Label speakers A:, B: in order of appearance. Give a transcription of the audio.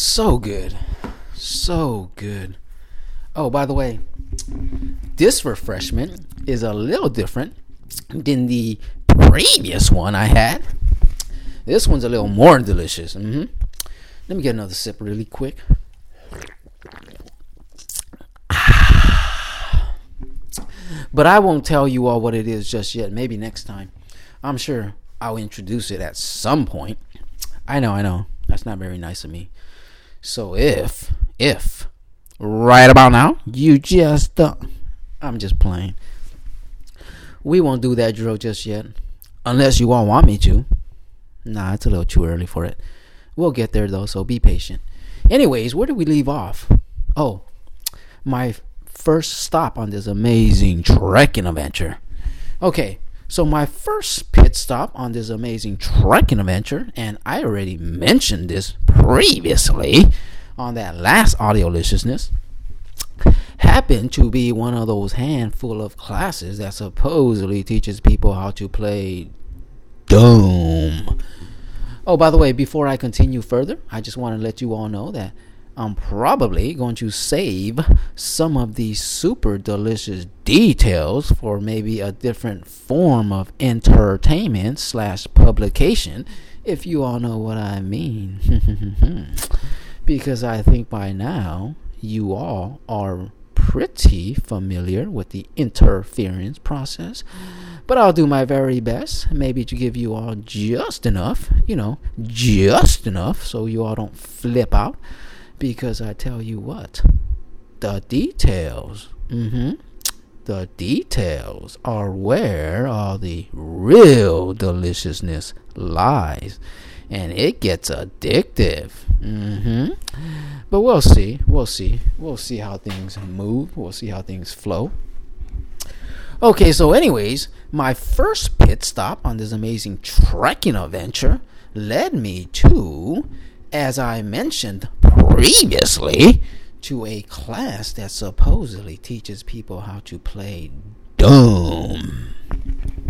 A: So good. So good. Oh, by the way, this refreshment is a little different than the previous one I had. This one's a little more delicious. Let me get another sip really quick. But I won't tell you all what it is just yet. Maybe next time. I'm sure I'll introduce it at some point. I know. That's not very nice of me. So if right about now you just I'm just playing. We won't do that drill just yet, unless you all want me to. Nah, it's a little too early for it. We'll get there though, so be patient. Anyways, where did we leave off? Oh, my first stop on this amazing trekking adventure. Okay, so my first pit stop on this amazing trekking adventure, and I already mentioned this previously on that last Audioliciousness, happened to be one of those handful of classes that supposedly teaches people how to play Doom. Oh, by the way, before I continue further, I just want to let you all know that I'm probably going to save some of these super delicious details for maybe a different form of entertainment / publication, if you all know what I mean. Because I think by now you all are pretty familiar with the interference process. But I'll do my very best, maybe to give you all just enough, just enough so you all don't flip out. Because I tell you what, the details, the details are where all the real deliciousness lies. And it gets addictive. But we'll see. We'll see how things move. We'll see how things flow. Okay, so anyways, my first pit stop on this amazing trekking adventure led me to, as I mentioned previously, to a class that supposedly teaches people how to play Doom.